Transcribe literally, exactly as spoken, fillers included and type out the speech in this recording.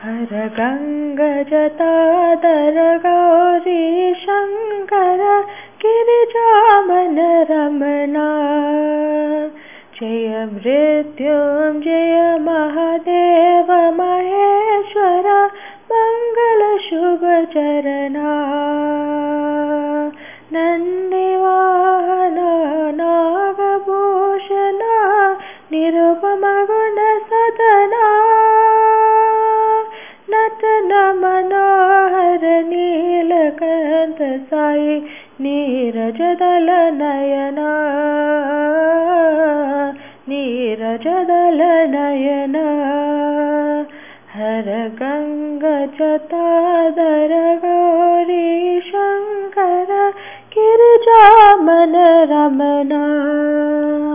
हर गङ्गजटाधर गौरी शङ्कर गिरिजामन रमणा जय मृत्युञ्जय महादेव महेश्वर मंगल शुभ चरणा नन्दिवाहन नागभूषण निरुपम गुण सदना नटन मनोहर नीलकंठ साई नीरजदल नयना नीरजदल नयना हर गङ्गजटाधर गौरी शङ्कर गिरिजामन रमणा।